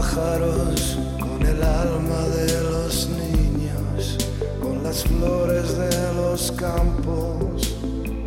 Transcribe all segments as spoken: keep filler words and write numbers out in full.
pájaros, con el alma de los niños, con las flores de los campos,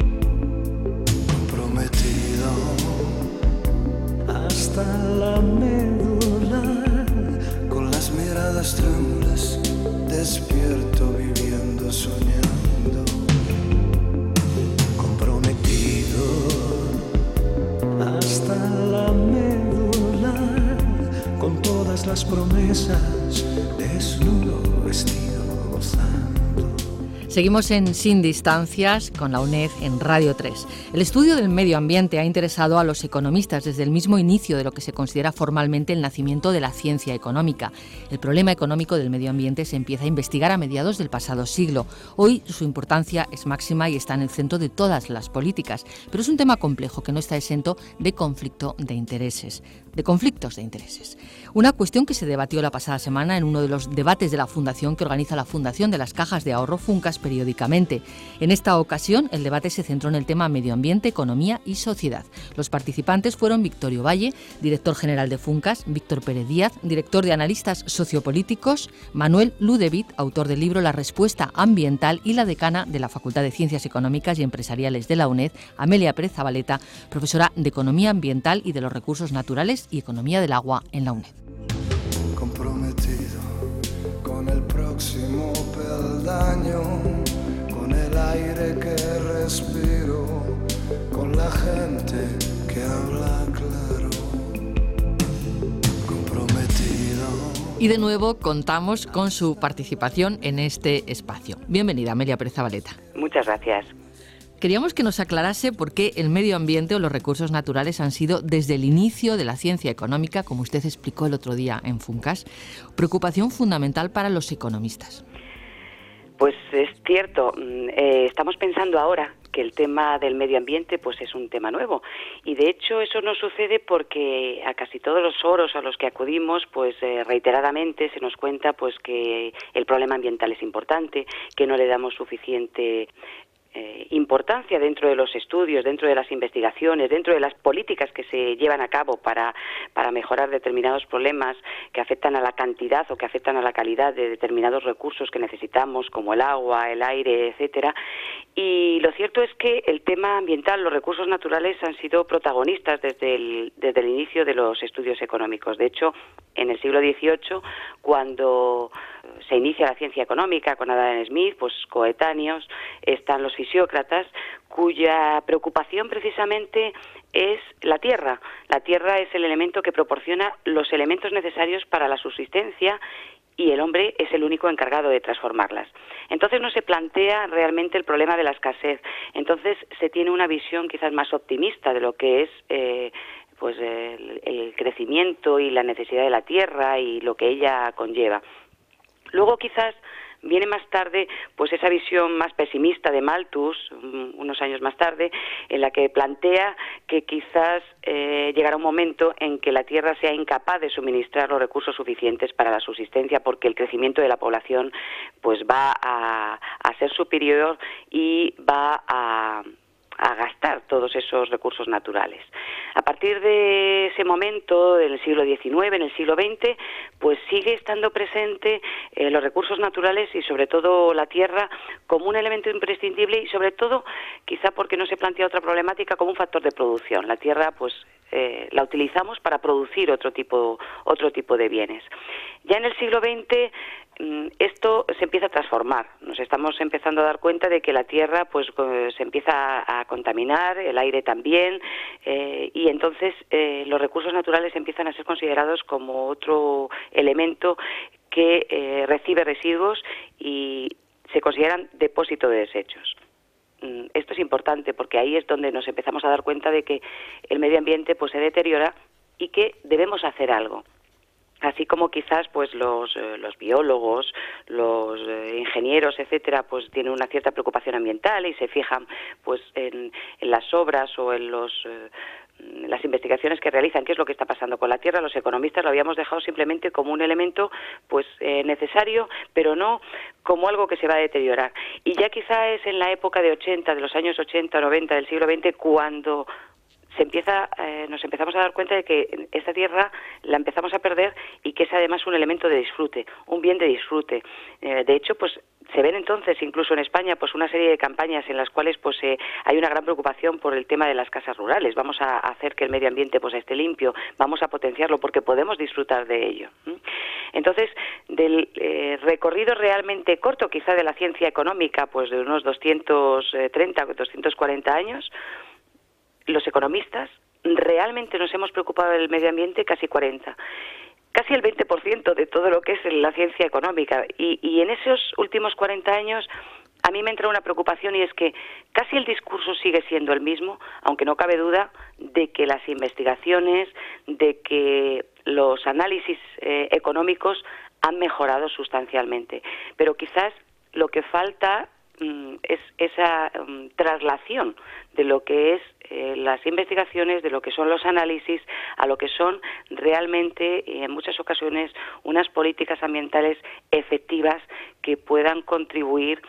comprometido hasta la médula, con las miradas trémulas, despierto, viviendo, soñando, comprometido hasta la médula, con todas las promesas, desnudo, vestido, gozando. Seguimos en Sin Distancias con la UNED en Radio tres. El estudio del medio ambiente ha interesado a los economistas desde el mismo inicio de lo que se considera formalmente el nacimiento de la ciencia económica. El problema económico del medio ambiente se empieza a investigar a mediados del pasado siglo. Hoy su importancia es máxima y está en el centro de todas las políticas, pero es un tema complejo que no está exento de conflicto de intereses, de conflictos de intereses. Una cuestión que se debatió la pasada semana en uno de los debates de la fundación que organiza la Fundación de las Cajas de Ahorro Funcas periódicamente. En esta ocasión, el debate se centró en el tema medio ambiente, economía y sociedad. Los participantes fueron Victorio Valle, director general de Funcas, Víctor Pérez Díaz, director de analistas sociopolíticos, Manuel Ludevit, autor del libro La respuesta ambiental, y la decana de la Facultad de Ciencias Económicas y Empresariales de la UNED, Amelia Pérez Zabaleta, profesora de Economía Ambiental y de los Recursos Naturales y Economía del Agua en la UNED. Comprometido con el próximo peldaño, con el aire que respiro, con la gente que habla claro, comprometido. Y de nuevo contamos con su participación en este espacio. Bienvenida, Amelia Pérez Zabaleta. Muchas gracias. Queríamos que nos aclarase por qué el medio ambiente o los recursos naturales han sido, desde el inicio de la ciencia económica, como usted explicó el otro día en Funcas, preocupación fundamental para los economistas. Pues es cierto, eh, estamos pensando ahora que el tema del medio ambiente pues es un tema nuevo, y de hecho eso no sucede porque a casi todos los foros a los que acudimos pues eh, reiteradamente se nos cuenta pues que el problema ambiental es importante, que no le damos suficiente Eh, importancia dentro de los estudios, dentro de las investigaciones, dentro de las políticas que se llevan a cabo para, para mejorar determinados problemas que afectan a la cantidad o que afectan a la calidad de determinados recursos que necesitamos, como el agua, el aire, etcétera. Y lo cierto es que el tema ambiental, los recursos naturales, han sido protagonistas desde el, desde el inicio de los estudios económicos. De hecho, en el siglo dieciocho, cuando se inicia la ciencia económica con Adam Smith, pues coetáneos, están los fisiócratas, cuya preocupación precisamente es la tierra. La tierra es el elemento que proporciona los elementos necesarios para la subsistencia, y el hombre es el único encargado de transformarlas. Entonces no se plantea realmente el problema de la escasez. Entonces se tiene una visión quizás más optimista de lo que es eh, pues el, el crecimiento y la necesidad de la tierra y lo que ella conlleva. Luego quizás viene más tarde pues esa visión más pesimista de Malthus, unos años más tarde, en la que plantea que quizás eh, llegará un momento en que la Tierra sea incapaz de suministrar los recursos suficientes para la subsistencia, porque el crecimiento de la población pues va a, a ser superior y va a a gastar todos esos recursos naturales. A partir de ese momento, del siglo diecinueve, en el siglo veinte, pues sigue estando presente eh, los recursos naturales y sobre todo la tierra como un elemento imprescindible, y sobre todo, quizá porque no se plantea otra problemática, como un factor de producción. La tierra pues eh, la utilizamos para producir otro tipo, otro tipo de bienes. Ya en el siglo veinte esto se empieza a transformar. Nos estamos empezando a dar cuenta de que la tierra pues se empieza a contaminar, el aire también, eh, y entonces eh, los recursos naturales empiezan a ser considerados como otro elemento que eh, recibe residuos y se consideran depósito de desechos. Esto es importante porque ahí es donde nos empezamos a dar cuenta de que el medio ambiente pues se deteriora y que debemos hacer algo. Así como quizás pues los, eh, los biólogos, los eh, ingenieros, etcétera, pues tienen una cierta preocupación ambiental y se fijan pues en, en las obras o en los eh, las investigaciones que realizan, qué es lo que está pasando con la tierra. Los economistas lo habíamos dejado simplemente como un elemento pues eh, necesario, pero no como algo que se va a deteriorar. Y ya quizá es en la época de ochenta, de los años ochenta, noventa del siglo veinte, cuando se empieza, eh, nos empezamos a dar cuenta de que esta tierra la empezamos a perder y que es además un elemento de disfrute, un bien de disfrute. Eh, de hecho, pues se ven entonces, incluso en España, pues una serie de campañas en las cuales pues eh, hay una gran preocupación por el tema de las casas rurales. Vamos a hacer que el medio ambiente pues esté limpio, vamos a potenciarlo porque podemos disfrutar de ello. Entonces, del eh, recorrido realmente corto, quizá de la ciencia económica, pues de unos doscientos treinta o doscientos cuarenta años, los economistas realmente nos hemos preocupado del medio ambiente casi cuarenta. Casi el veinte por ciento de todo lo que es la ciencia económica. Y, y en esos últimos cuarenta años a mí me entra una preocupación, y es que casi el discurso sigue siendo el mismo, aunque no cabe duda de que las investigaciones, de que los análisis eh, económicos han mejorado sustancialmente. Pero quizás lo que falta mm, es esa mm, traslación de lo que es eh, las investigaciones, de lo que son los análisis, a lo que son realmente, y en muchas ocasiones, unas políticas ambientales efectivas que puedan contribuir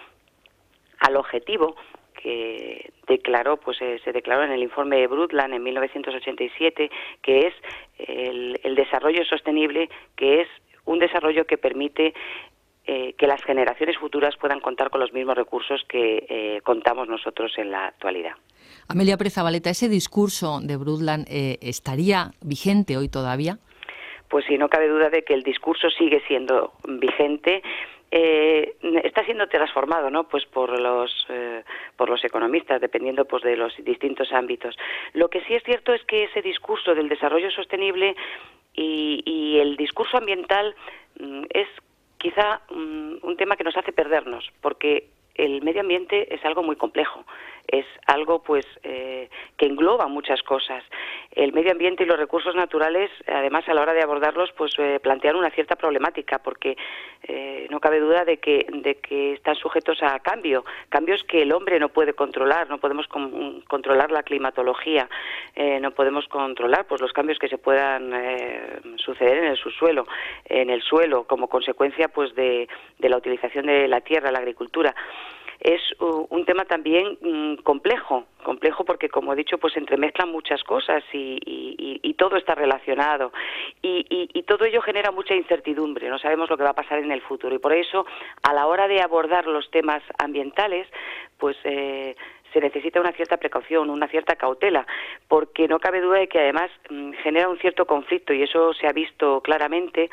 al objetivo que declaró, pues eh, se declaró en el informe de Brundtland en mil novecientos ochenta y siete, que es el, el desarrollo sostenible, que es un desarrollo que permite eh, que las generaciones futuras puedan contar con los mismos recursos que eh, contamos nosotros en la actualidad. Amelia Pérez Zabaleta, ¿ese discurso de Brundtland eh, estaría vigente hoy todavía? Pues sí, no cabe duda de que el discurso sigue siendo vigente. Eh, está siendo transformado, ¿no? Pues por los eh, por los economistas, dependiendo pues de los distintos ámbitos. Lo que sí es cierto es que ese discurso del desarrollo sostenible y, y el discurso ambiental mm, es quizá mm, un tema que nos hace perdernos, porque el medio ambiente es algo muy complejo, es algo pues eh, que engloba muchas cosas. El medio ambiente y los recursos naturales, además, a la hora de abordarlos, pues eh, plantean una cierta problemática, porque eh, no cabe duda de que de que están sujetos a cambio, cambios que el hombre no puede controlar. No podemos con, controlar la climatología, eh, no podemos controlar pues los cambios que se puedan eh, suceder en el subsuelo, en el suelo, como consecuencia pues de, de la utilización de la tierra, la agricultura. Es uh, un tema también um, complejo, complejo porque, como he dicho, pues entremezclan muchas cosas y, y, y todo está relacionado y, y, y todo ello genera mucha incertidumbre. No sabemos lo que va a pasar en el futuro, y por eso, a la hora de abordar los temas ambientales, pues eh, se necesita una cierta precaución, una cierta cautela, porque no cabe duda de que además um, genera un cierto conflicto, y eso se ha visto claramente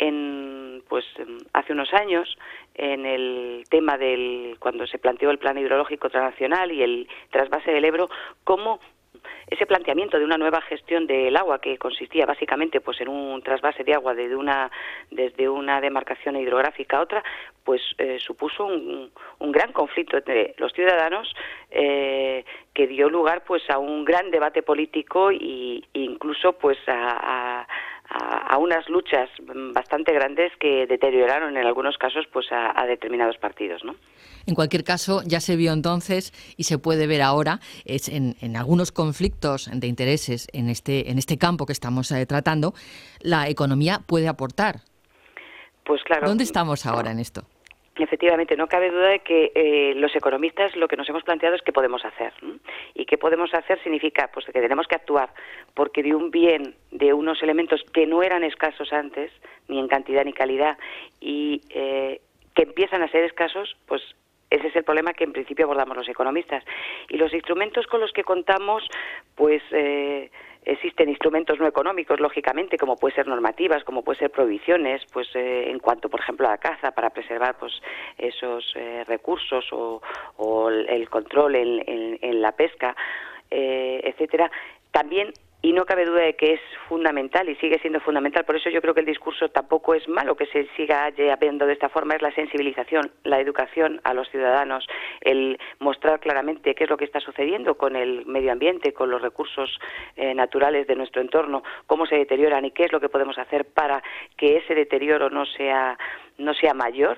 en pues hace unos años en el tema del cuando se planteó el plan hidrológico transnacional y el trasvase del Ebro, cómo ese planteamiento de una nueva gestión del agua, que consistía básicamente pues en un trasvase de agua desde una desde una demarcación hidrográfica a otra, pues eh, supuso un, un gran conflicto entre los ciudadanos, eh, que dio lugar pues a un gran debate político y incluso pues a, a a unas luchas bastante grandes que deterioraron en algunos casos pues a, a determinados partidos, ¿no? En cualquier caso, ya se vio entonces y se puede ver ahora es en, en algunos conflictos de intereses en este en este campo que estamos eh, tratando, la economía puede aportar. Pues claro. ¿Dónde estamos ahora en esto? Efectivamente, no cabe duda de que eh, los economistas lo que nos hemos planteado es qué podemos hacer, ¿no? Y qué podemos hacer significa pues que tenemos que actuar, porque de un bien, de unos elementos que no eran escasos antes, ni en cantidad ni calidad, y eh, que empiezan a ser escasos, pues ese es el problema que en principio abordamos los economistas. Y los instrumentos con los que contamos, pues eh, existen instrumentos no económicos, lógicamente, como puede ser normativas, como puede ser prohibiciones, pues eh, en cuanto, por ejemplo, a la caza, para preservar pues esos eh, recursos, o, o el control en, en, en la pesca, eh, etcétera. También, y no cabe duda de que es fundamental y sigue siendo fundamental, por eso yo creo que el discurso tampoco es malo que se siga viendo de esta forma, es la sensibilización, la educación a los ciudadanos, el mostrar claramente qué es lo que está sucediendo con el medio ambiente, con los recursos eh, naturales de nuestro entorno, cómo se deterioran y qué es lo que podemos hacer para que ese deterioro no sea, no sea mayor.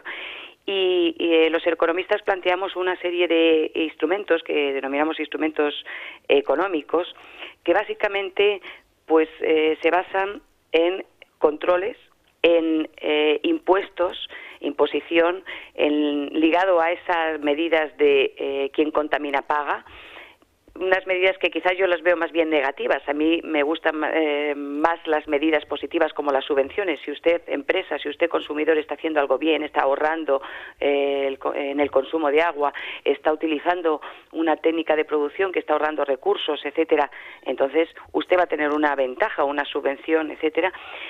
Y, y eh, los economistas planteamos una serie de instrumentos que denominamos instrumentos económicos, que básicamente pues eh, se basan en controles, en eh, impuestos, imposición, en, ligado a esas medidas de eh, quien contamina paga, unas medidas que quizás yo las veo más bien negativas. A mí me gustan eh, más las medidas positivas como las subvenciones. Si usted, empresa, si usted, consumidor, está haciendo algo bien, está ahorrando eh, el, en el consumo de agua, está utilizando una técnica de producción que está ahorrando recursos, etcétera, entonces usted va a tener una ventaja, una subvención, etcétera.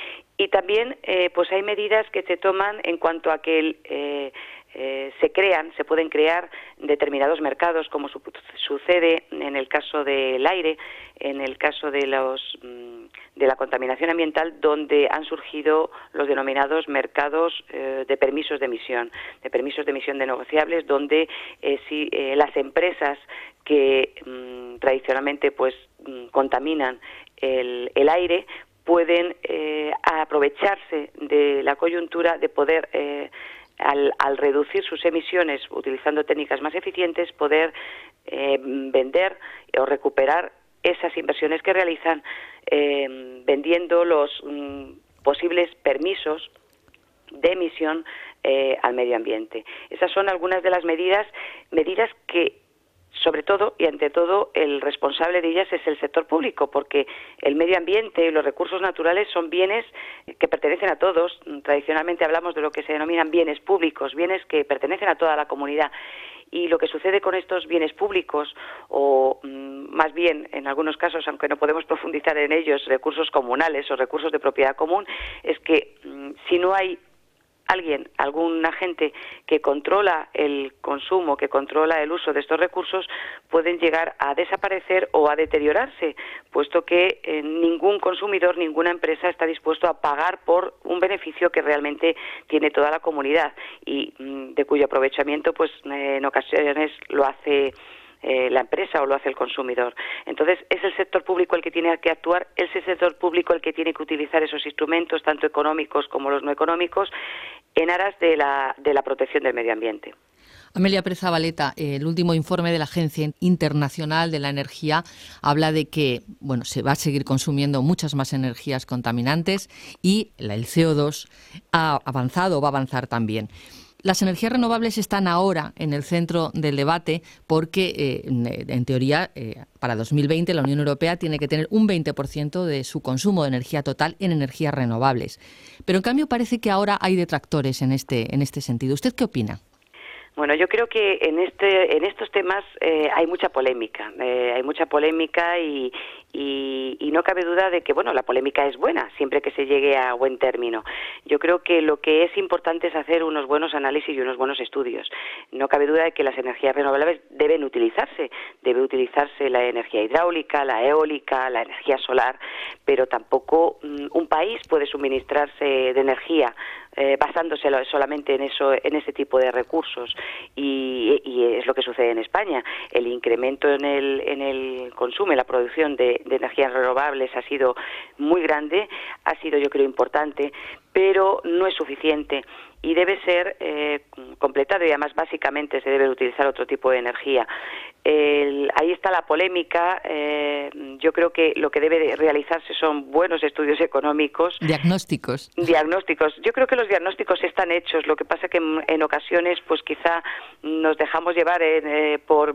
Y también eh, pues hay medidas que se toman en cuanto a que el, eh, eh, se crean, se pueden crear determinados mercados, como su, sucede en el caso del aire, en el caso de los de la contaminación ambiental, donde han surgido los denominados mercados eh, de permisos de emisión, de permisos de emisión de negociables, donde eh, si eh, las empresas que mmm, tradicionalmente pues mmm, contaminan el, el aire pueden eh, aprovecharse de la coyuntura de poder eh, Al, al reducir sus emisiones utilizando técnicas más eficientes, poder eh, vender o recuperar esas inversiones que realizan eh, vendiendo los mm, posibles permisos de emisión eh, al medio ambiente. Esas son algunas de las medidas, medidas que sobre todo y ante todo el responsable de ellas es el sector público, porque el medio ambiente y los recursos naturales son bienes que pertenecen a todos. Tradicionalmente hablamos de lo que se denominan bienes públicos, bienes que pertenecen a toda la comunidad. Y lo que sucede con estos bienes públicos, o mmm, más bien, en algunos casos, aunque no podemos profundizar en ellos, recursos comunales o recursos de propiedad común, es que mmm, si no hay alguien, algún agente que controla el consumo, que controla el uso de estos recursos, pueden llegar a desaparecer o a deteriorarse, puesto que eh, ningún consumidor, ninguna empresa está dispuesto a pagar por un beneficio que realmente tiene toda la comunidad y mm, de cuyo aprovechamiento pues eh, en ocasiones lo hace Eh, la empresa o lo hace el consumidor. Entonces, es el sector público el que tiene que actuar, es el sector público el que tiene que utilizar esos instrumentos, tanto económicos como los no económicos, en aras de la, de la protección del medio ambiente. Amelia Pérez Zabaleta, el último informe de la Agencia Internacional de la Energía habla de que bueno, se va a seguir consumiendo muchas más energías contaminantes y el C O dos ha avanzado o va a avanzar también. Las energías renovables están ahora en el centro del debate porque, eh, en teoría, eh, para dos mil veinte la Unión Europea tiene que tener un veinte por ciento de su consumo de energía total en energías renovables. Pero, en cambio, parece que ahora hay detractores en este, en este sentido. ¿Usted qué opina? Bueno, yo creo que en este, en estos temas eh, hay mucha polémica, eh, hay mucha polémica y, y, y no cabe duda de que, bueno, la polémica es buena, siempre que se llegue a buen término. Yo creo que lo que es importante es hacer unos buenos análisis y unos buenos estudios. No cabe duda de que las energías renovables deben utilizarse, debe utilizarse la energía hidráulica, la eólica, la energía solar, pero tampoco um, un país puede suministrarse de energía Eh, basándose solamente en eso, en ese tipo de recursos, y, y es lo que sucede en España. El incremento en el, en el consumo, en la producción de, de energías renovables ha sido muy grande, ha sido yo creo importante, pero no es suficiente y debe ser eh, completado, y además básicamente se debe utilizar otro tipo de energía. El, ahí está la polémica. Eh, yo creo que lo que debe de realizarse son buenos estudios económicos. Diagnósticos. Diagnósticos. Yo creo que los diagnósticos están hechos, lo que pasa que en, en ocasiones pues quizá nos dejamos llevar en, eh, por...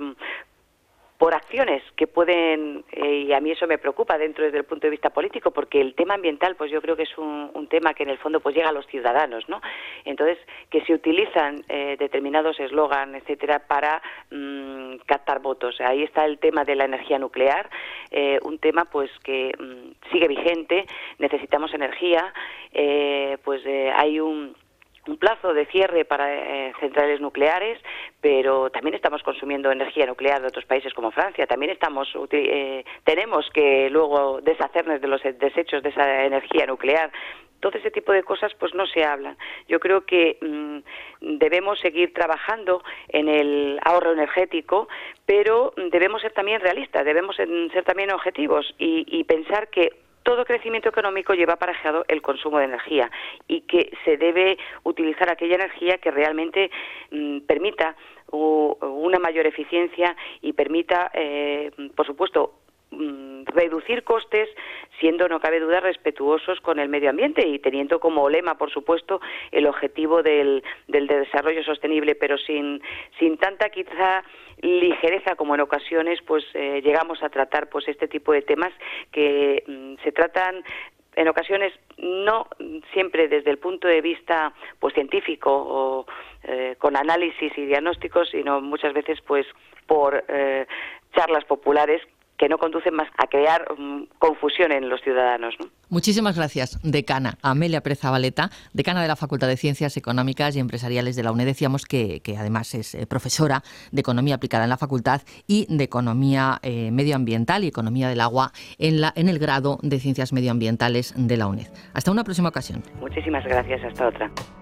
por acciones que pueden, eh, y a mí eso me preocupa dentro desde el punto de vista político, porque el tema ambiental pues yo creo que es un, un tema que en el fondo pues llega a los ciudadanos, ¿no? Entonces, que se utilizan eh, determinados eslogan, etcétera, para mmm, captar votos. Ahí está el tema de la energía nuclear, eh, un tema pues que mmm, sigue vigente, necesitamos energía, eh, pues eh, hay un... un plazo de cierre para eh, centrales nucleares, pero también estamos consumiendo energía nuclear de otros países como Francia. También estamos eh, tenemos que luego deshacernos de los desechos de esa energía nuclear. Todo ese tipo de cosas pues no se hablan. Yo creo que mmm, debemos seguir trabajando en el ahorro energético, pero debemos ser también realistas, debemos ser también objetivos y, y pensar que todo crecimiento económico lleva aparejado el consumo de energía y que se debe utilizar aquella energía que realmente mmm, permita uh, una mayor eficiencia y permita, eh, por supuesto, mmm, reducir costes siendo, no cabe duda, respetuosos con el medio ambiente y teniendo como lema, por supuesto, el objetivo del, del desarrollo sostenible, pero sin, sin tanta quizá ligereza como en ocasiones pues eh, llegamos a tratar pues este tipo de temas que mm, se tratan en ocasiones no siempre desde el punto de vista pues científico o eh, con análisis y diagnósticos, sino muchas veces pues por eh, charlas populares que no conducen más a crear um, confusión en los ciudadanos, ¿no? Muchísimas gracias, decana Amelia Pérez Zabaleta, decana de la Facultad de Ciencias Económicas y Empresariales de la UNED. Decíamos que, que además es eh, profesora de Economía Aplicada en la facultad y de Economía eh, Medioambiental y Economía del Agua en, la, en el grado de Ciencias Medioambientales de la UNED. Hasta una próxima ocasión. Muchísimas gracias, hasta otra.